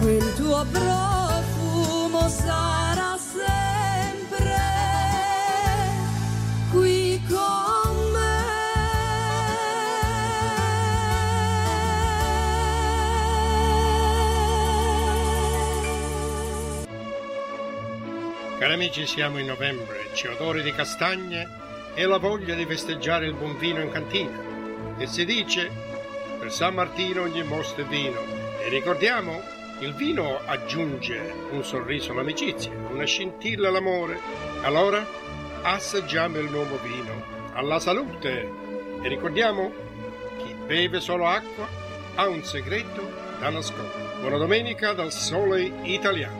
quel tuo profumo sarà sempre qui con me. Cari amici, siamo in novembre, c'è odore di castagne e la voglia di festeggiare il buon vino in cantina. E si dice, per San Martino ogni mosto è vino. E ricordiamo, il vino aggiunge un sorriso all'amicizia, una scintilla all'amore. Allora, assaggiamo il nuovo vino, alla salute! E ricordiamo, chi beve solo acqua ha un segreto da nascondere. Buona domenica dal Sole Italiano.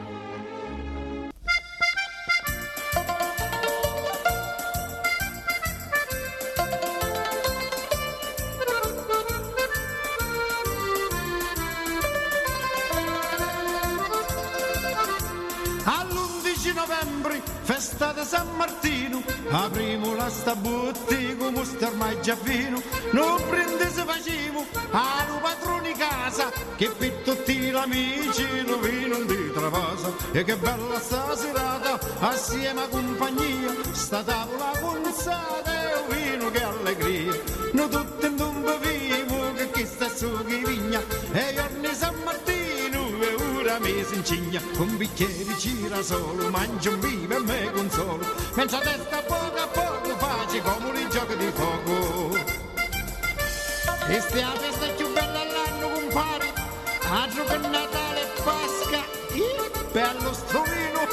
Festa di San Martino, apriamo la sta bottega come sta ormai già fino, non prende se facciamo allo padrone casa, che per tutti gli amici lo vino di travasa, e che bella sta serata, assieme a compagnia, sta tavola consata e un vino che allegria, noi tutti in un beviamo che chi sta su chi vigna, e giorni San Martino, mi si incigna, con bicchieri gira solo, mangio un vivo e me consolo, mentre a testa poco a poco faccio come un gioco di fuoco. E stia la festa più bella all'anno, compare, altro che Natale e Pasqua, il bello strovino.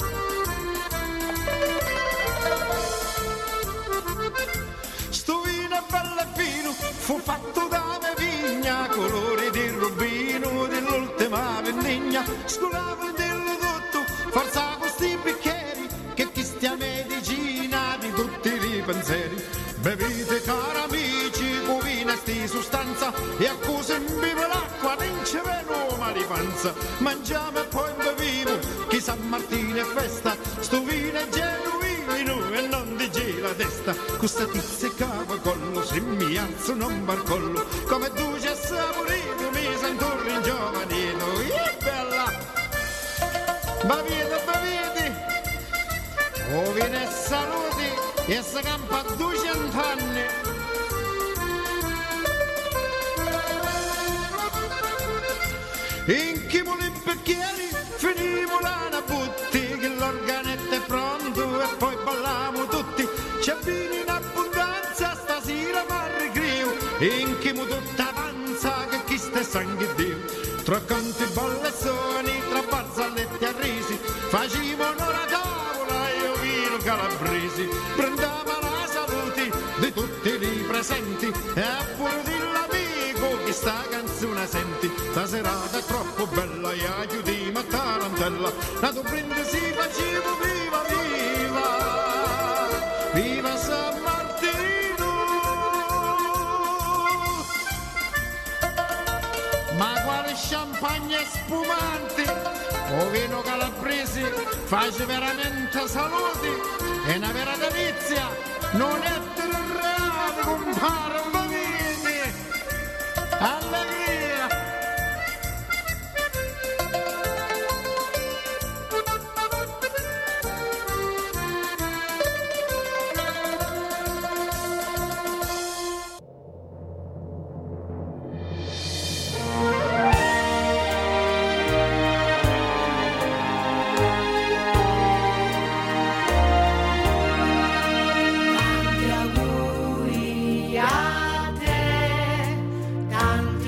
Sto vino è bello e fino, fu fatto da me vigna, colore di rubino dell'ultima vendegna, scolavo dello tutto, forza questi bicchieri, che chi stia medicina di tutti i pensieri. Bevete cari amici, con vino sti sostanza, e accusa in vivo l'acqua, non ci veno mal di panza. Mangiamo e poi beviamo, che San Martino è festa, sto vino è genuino e non di gira testa. Questa tizia cava collo, se mi alzo non barcollo, come duce e saporito mi sento ringiovanito. Bella! Bevete, o viene e saluti, e si campa 200 anni. Inchimo i bicchieri, finimo la butti, che l'organetto è pronto e poi balliamo tutti. C'è vino in abbondanza, stasera m'arricrio, inchimo tutta avanza, che chi sta sangue Dio. Tra canti ballezzoni, tra barzellette a risi, facciamo una tavola e io vino calabresi. Prendiamo la salute di tutti i presenti, e pure dell'amico che sta canzone senti. La serata è troppo bella e aiutiamo a tarantella, la tu brindisi facciamo viva viva, viva San Martino. Ma quale champagne spumante, o vino calabrese, face veramente saluti, e una vera delizia, non è reale, compare un bevini, allegria. Tanti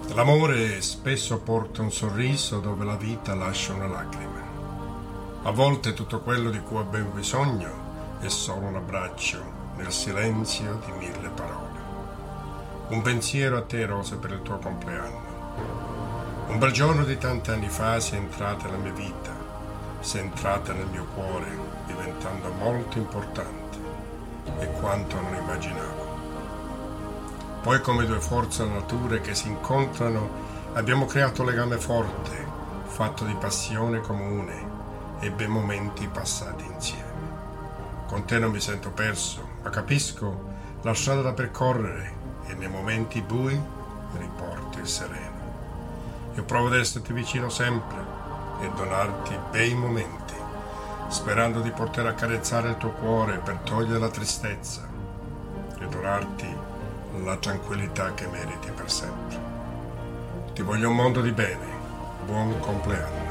L'amore spesso porta un sorriso dove la vita lascia una lacrima. A volte tutto quello di cui abbiamo bisogno è solo un abbraccio nel silenzio di 1000 parole. Un pensiero a te, Rosa, per il tuo compleanno. Un bel giorno di tanti anni fa sei entrata nella mia vita, sei entrata nel mio cuore, diventando molto importante e quanto non immaginavo. Poi, come due forze della natura che si incontrano, abbiamo creato un legame forte, fatto di passione comune e bei momenti passati insieme. Con te non mi sento perso, ma capisco la strada da percorrere e nei momenti bui mi riporti il sereno. Io provo ad esserti vicino sempre e donarti bei momenti, sperando di poter accarezzare il tuo cuore per togliere la tristezza e donarti la tranquillità che meriti per sempre. Ti voglio un mondo di bene. Buon compleanno.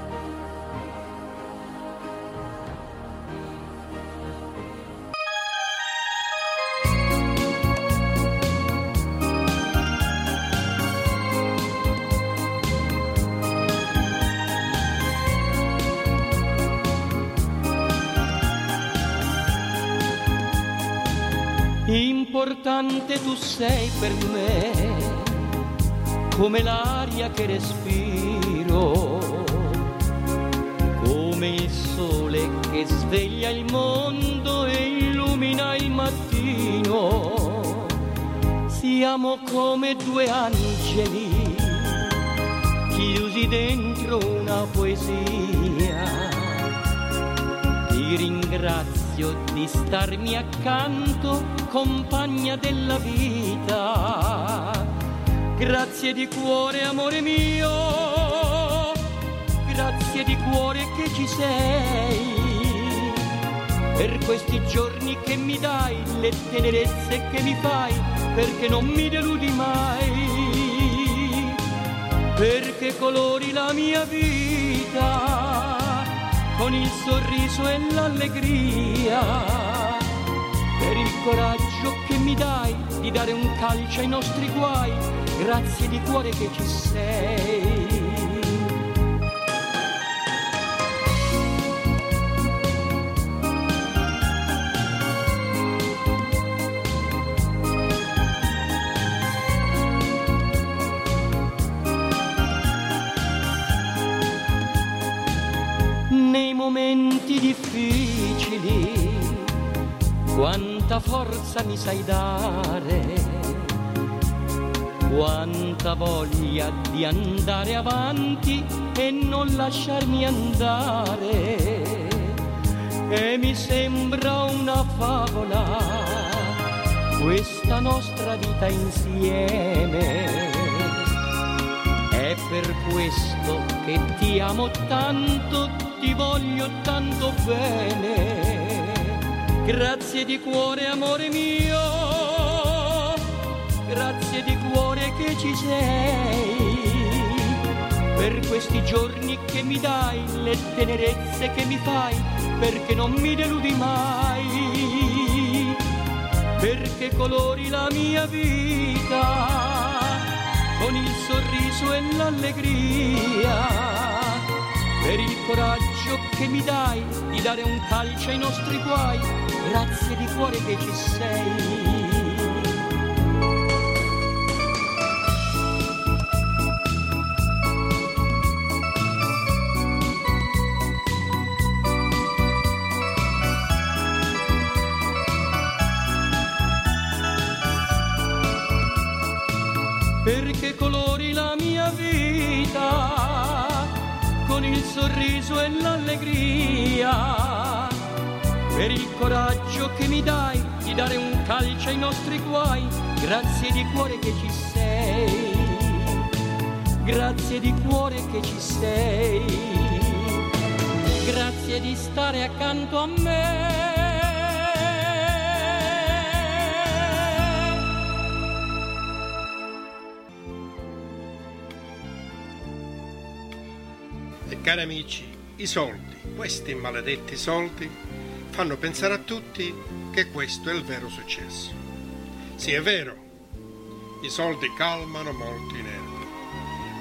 Importante tu sei per me, come l'aria che respiro, come il sole che sveglia il mondo e illumina il mattino. Siamo come due angeli chiusi dentro una poesia. Ti ringrazio di starmi accanto, compagna della vita. Grazie di cuore, amore mio, grazie di cuore che ci sei, per questi giorni che mi dai, le tenerezze che mi fai, perché non mi deludi mai, perché colori la mia vita con il sorriso e l'allegria, per il coraggio che mi dai di dare un calcio ai nostri guai. Grazie di cuore che ci sei. Nei momenti difficili quanta forza mi sai dare, quanta voglia di andare avanti e non lasciarmi andare. E mi sembra una favola questa nostra vita insieme. È per questo che ti amo tanto, ti voglio tanto bene. Grazie di cuore, amore mio, grazie di cuore che ci sei, per questi giorni che mi dai, le tenerezze che mi fai, perché non mi deludi mai, perché colori la mia vita con il sorriso e l'allegria, per il coraggio che mi dai di dare un calcio ai nostri guai. Grazie di cuore che ci sei. Perché colori la mia vita con il sorriso e l'allegria, per il coraggio che mi dai di dare un calcio ai nostri guai. Grazie di cuore che ci sei, grazie di cuore che ci sei, grazie di stare accanto a me. E cari amici, i soldi, questi maledetti soldi, fanno pensare a tutti che questo è il vero successo. Sì, è vero, i soldi calmano molto i nervi,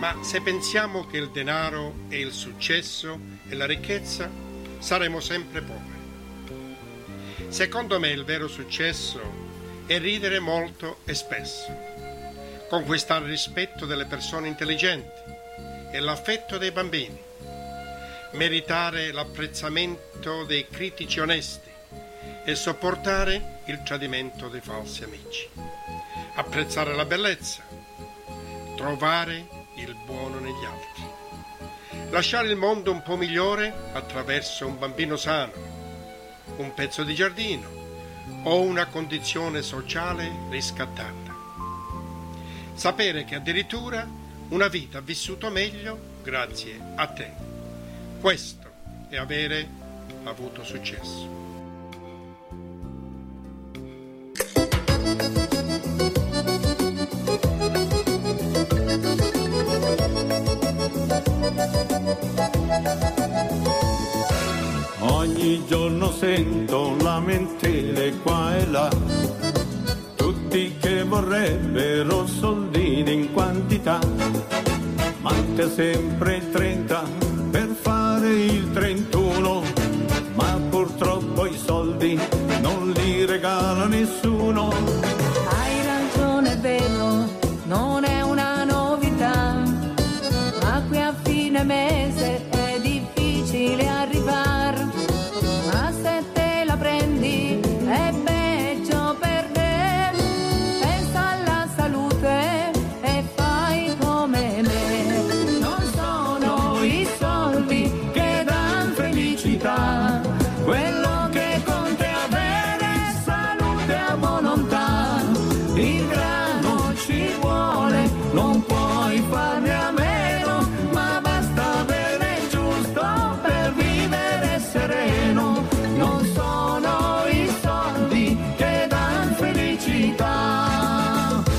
Ma se pensiamo che il denaro e il successo e la ricchezza, saremo sempre poveri. Secondo me il vero successo è ridere molto e spesso, conquistare il rispetto delle persone intelligenti e l'affetto dei bambini, meritare l'apprezzamento dei critici onesti e sopportare il tradimento dei falsi amici, apprezzare la bellezza, trovare il buono negli altri, lasciare il mondo un po' migliore attraverso un bambino sano, un pezzo di giardino o una condizione sociale riscattata. Sapere che addirittura una vita ha vissuto meglio grazie a te. Questo è avere avuto successo. Ogni giorno sento lamentele qua e là, tutti che vorrebbero soldini in quantità. Manca sempre il 30 per fare il 31, ma purtroppo i soldi non li regala nessuno. Hai ragione, è vero, non è una novità, ma qui a fine mese è difficile arrivare, ma se te la prendi è peggio per te. Pensa alla salute e fai come me. Non sono i soldi che dan felicità, quello che conta è avere salute e volontà. Il grano ci vuole, non puoi farne a meno, ma basta avere il giusto per vivere sereno. Non sono i soldi che dan felicità.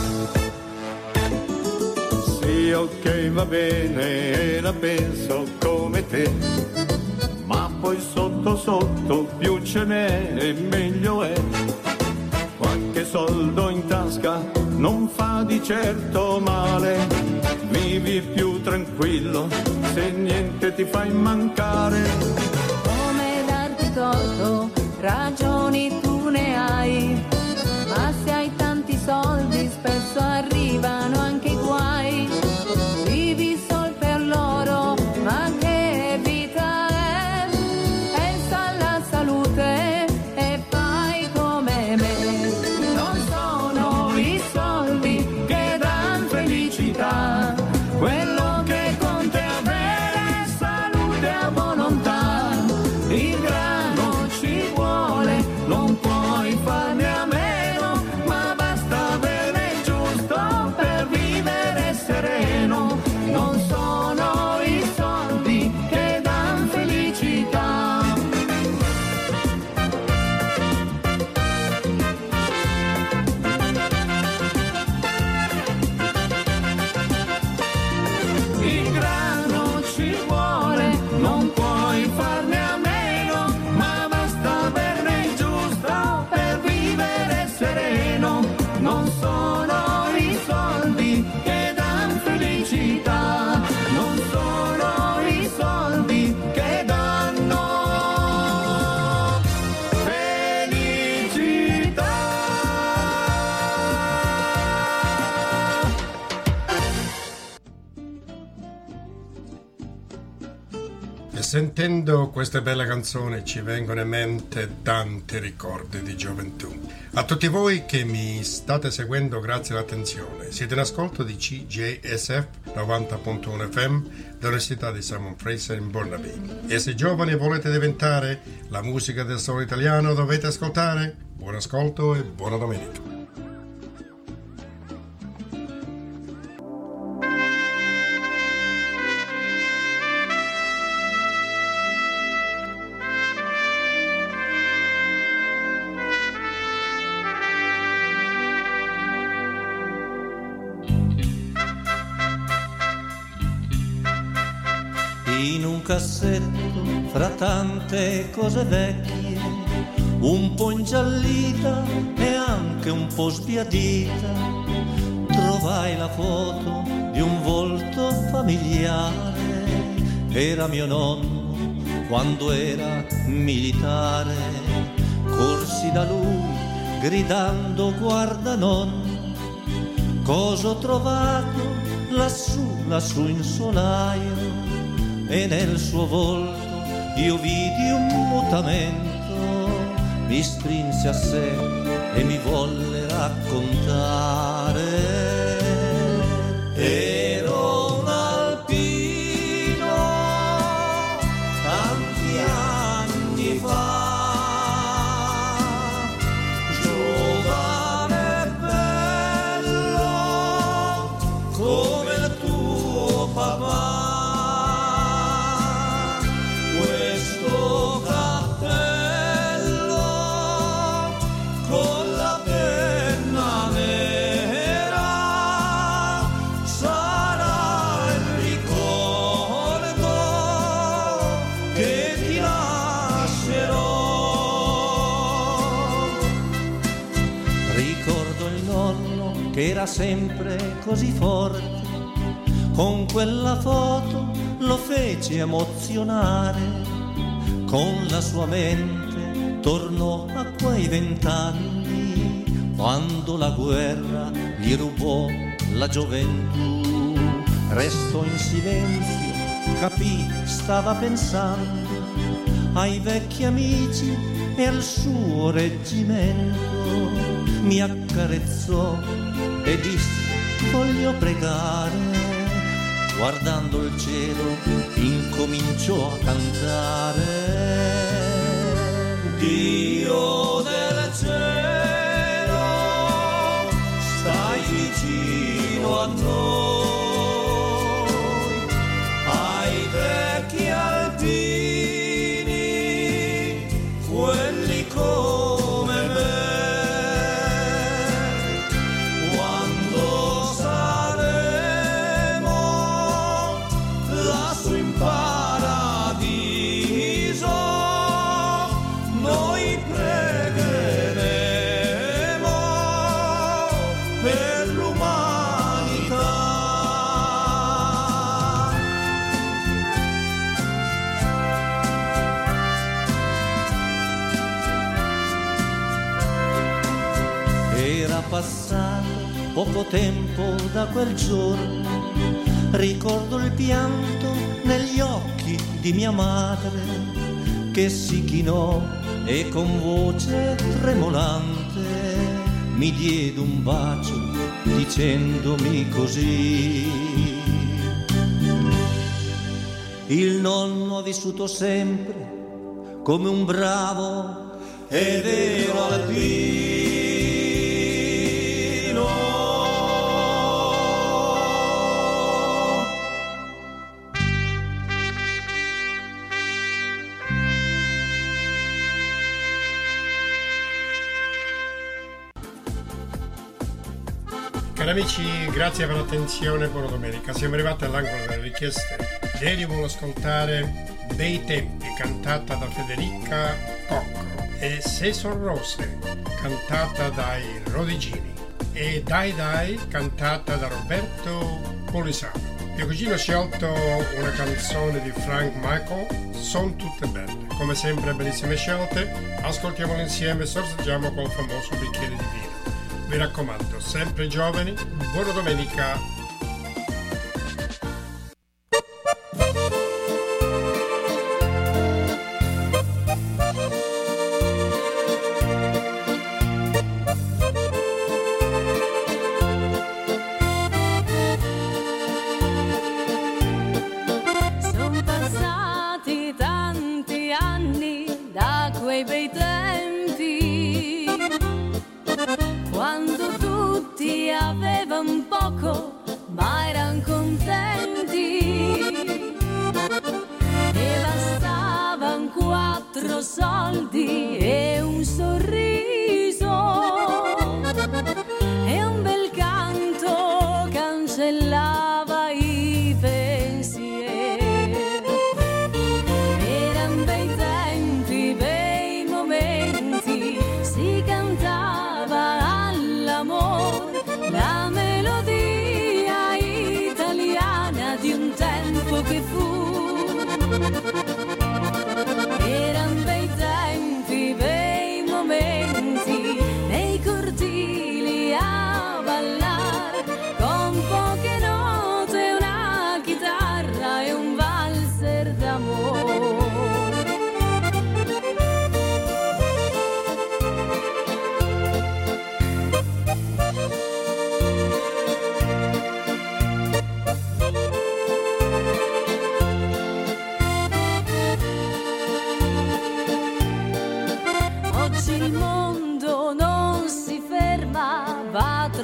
Sì, ok, va bene, la penso come te, ma poi sotto sotto più ce n'è e meglio è. Qualche soldo in tasca non fa di certo male, vivi più tranquillo se niente ti fa mancare. Come darti torto, ragioni tu ne hai, ma se hai tanti soldi spesso arrivano anche i guai. Vivi sol per loro, ma che vita è? Pensa alla salute e fai come me. Non sono i soldi che dan felicità, quello che conta è avere salute e volontà. Il grano ci vuole, non puoi farne a meno, ma basta avere il giusto per vivere sereno. Non sono i soldi che dan felicità. Il grano ci vuole, non puoi farne a meno, ma basta averne il giusto per vivere sereno. Non sono i soldi che dan felicità, non sono i soldi che danno felicità. E sentendo queste belle canzoni ci vengono in mente tanti ricordi di gioventù. A tutti voi che mi state seguendo, grazie all'attenzione. Siete in ascolto di CJSF 90.1 FM dell'Università di Simon Fraser in Burnaby. E se giovani e volete diventare la musica del solo italiano, dovete ascoltare. Buon ascolto e buona domenica. In un cassetto fra tante cose vecchie, un po' ingiallita e anche un po' sbiadita, trovai la foto di un volto familiare. Era mio nonno quando era militare. Corsi da lui gridando guarda nonno, cosa ho trovato lassù in solaio. E nel suo volto io vidi un mutamento, mi strinse a sé e mi volle raccontare. Ero un alpino tanti anni fa, giovane e bello come il tuo papà. Questo cappello con la penna nera sarà il ricordo che ti lascerò. Ricordo il nonno che era sempre così forte, con quella foto lo fece emozionare. Con la sua mente tornò a quei 20 anni, quando la guerra gli rubò la gioventù. Restò in silenzio, capì, stava pensando ai vecchi amici e al suo reggimento. Mi accarezzò e disse voglio pregare. Guardando il cielo incominciò a cantare. Dio del cielo, stai vicino a noi, ai vecchi alpini, quelli come me. Quando saremo lassù in paradiso, noi pregheremo per l'umanità. Era passato poco tempo da quel giorno, ricordo il pianto negli occhi di mia madre, che si chinò e con voce tremolante mi diede un bacio dicendomi così: il nonno ha vissuto sempre come un bravo e vero alpino. Cari amici, grazie per l'attenzione, buona domenica. Siamo arrivati all'angolo delle richieste. Ieri volevo ascoltare Bei tempi, cantata da Federica Cocco, e Se son rose, cantata dai Rodigini, e Dai Dai, cantata da Roberto Polisano. Mio cugino ha scelto una canzone di Frank Michael, Son tutte belle. Come sempre bellissime scelte, ascoltiamole insieme e sorseggiamo col famoso bicchiere di vino. Vi raccomando, sempre giovani, buona domenica. Sono passati tanti anni da quei bei tempi, quando tutti avevano poco ma erano contenti, e bastavano 4 soldi e un sorriso, e un bel canto cancellava i pensieri. Erano bei tempi, bei momenti, si cantava all'amore la melodia italiana.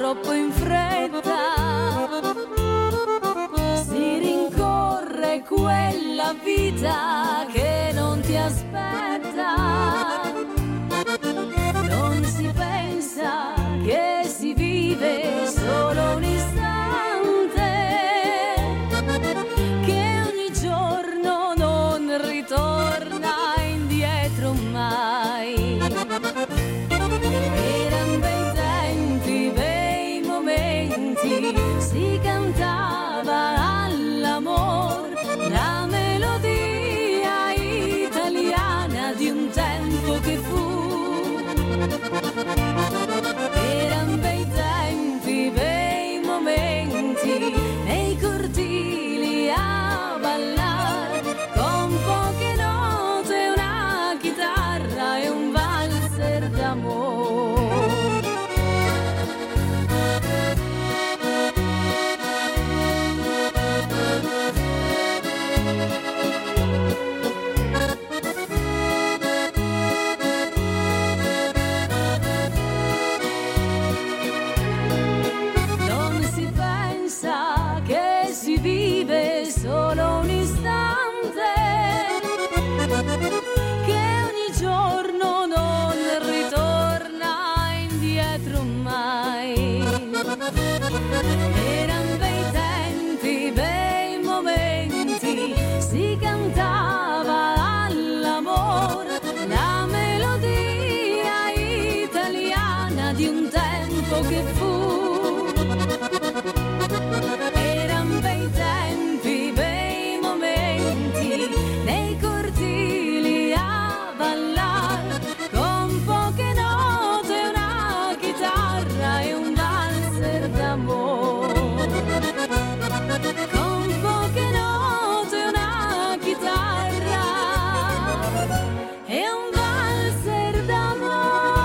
troppo in fretta, si rincorre quella vita che non ti aspetta, non si pensa che si vive solo un istante, che ogni giorno non ritorna indietro mai. Eran bei tempi, bei momenti, si cantava all'amor, la melodia italiana di un tempo che fu. Eran bei tempi, bei momenti, nei cortili a ballar, con poche note, una chitarra e un valzer d'amore. Non si pensa che si vive solo un istante, che ogni giorno non ritorna indietro mai. Eran bei tempi, bei momenti, si cantava all'amor, la melodia italiana di un tempo che fu. Eran bei tempi, bei momenti, nei cortili a ballar, con poche note, una chitarra e un valzer d'amor. Con poche note, una chitarra e un valzer d'amor.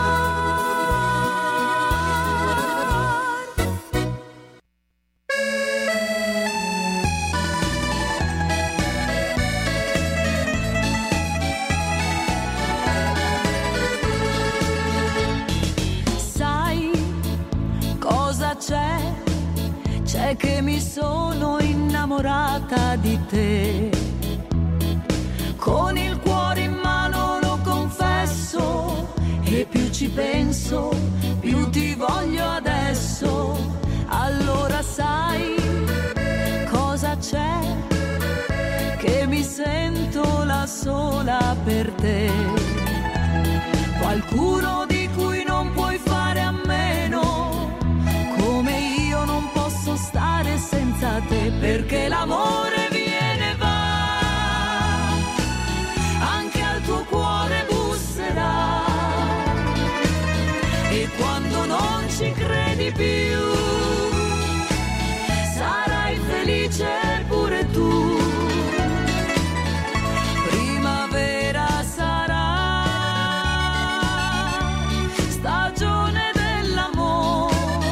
Sai cosa c'è? C'è che mi sono innamorata di te. Con il cuore in mano lo confesso, e più ci penso, più ti voglio adesso. Allora sai cosa c'è? Che mi sento la sola per te. Qualcuno di cui non puoi fare a meno, come io non posso stare senza te, perché l'amore viene e va, anche al tuo cuore busserà, e quando non ci credi più sarai felice pure tu. Primavera sarà, stagione dell'amore,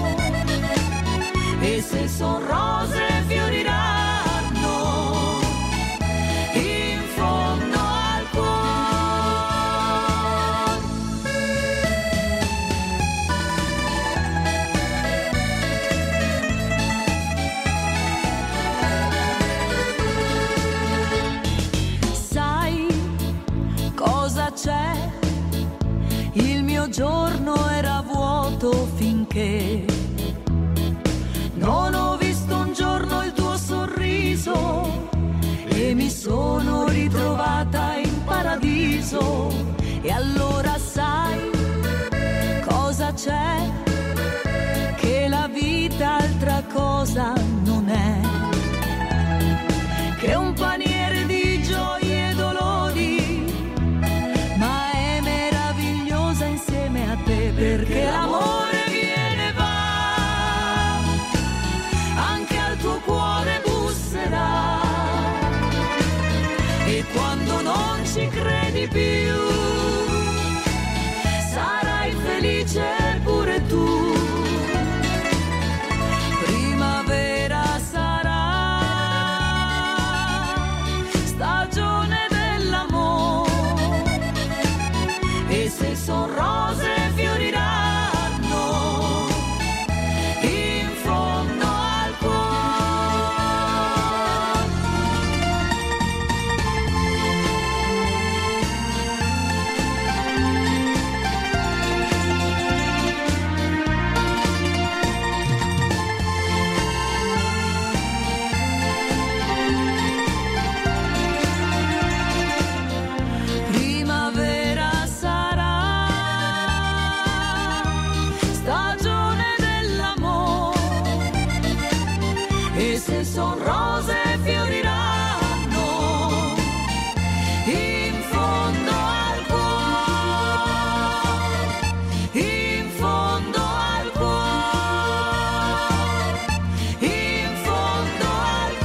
e se son rose fioriranno in fondo al cuore. Sai cosa c'è? Il mio giorno era vuoto finché non ho visto un giorno il tuo sorriso, e mi sono ritrovata in paradiso. E allora sai cosa c'è? Che la vita altra cosa non è che un paniere di gioie e dolori, ma è meravigliosa insieme a te, perché l'amore viene e va, anche al tuo cuore busserà, e quando non ci credi più sarai felice pure tu. Primavera sarà, stagione dell'amore, e se son rose fioriranno e se son rose fioriranno in fondo al cuore, in fondo al cuore, in fondo al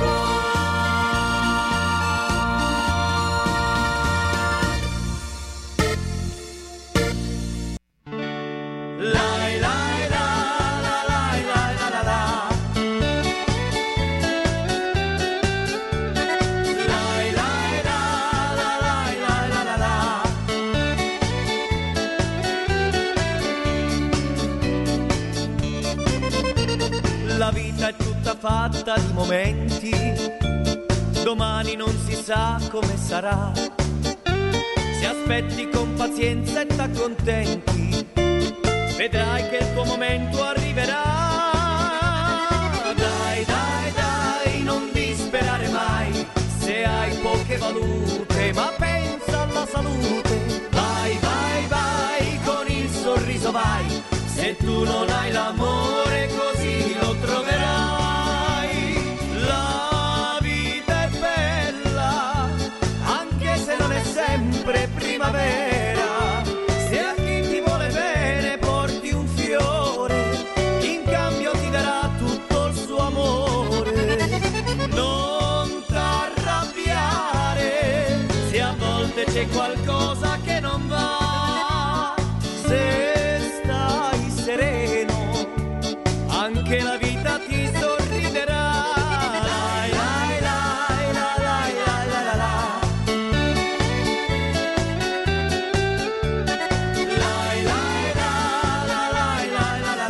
cuore. Lai lai la la lai lai la la la. La vita è tutta fatta di momenti, domani non si sa come sarà. Se aspetti con pazienza e t'accontenti, vedrai che il tuo momento arriverà. Dai, dai, dai, non disperare mai, se hai poche valute, ma pensa alla salute. Vai, vai, vai, con il sorriso vai, se tu non hai l'amore così lo troverai. La vita è bella, anche se non è sempre primavera. Se a chi ti vuole bene porti un fiore, in cambio ti darà tutto il suo amore. Non t'arrabbiare, se a volte c'è qualcosa che non va. Se stai sereno, anche la vita ti sorriderà. Lai, lai, lai, la, lai, lai, la, la, la. Lai, lai, la, la, lai, lai, la, la,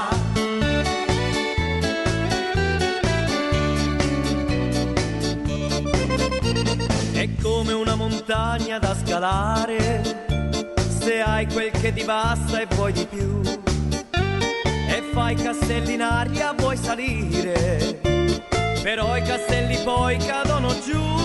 la. È come una montagna da scalare, se hai quel che ti basta e vuoi di più, e fai castelli in aria vuoi salire, però i castelli poi cadono giù.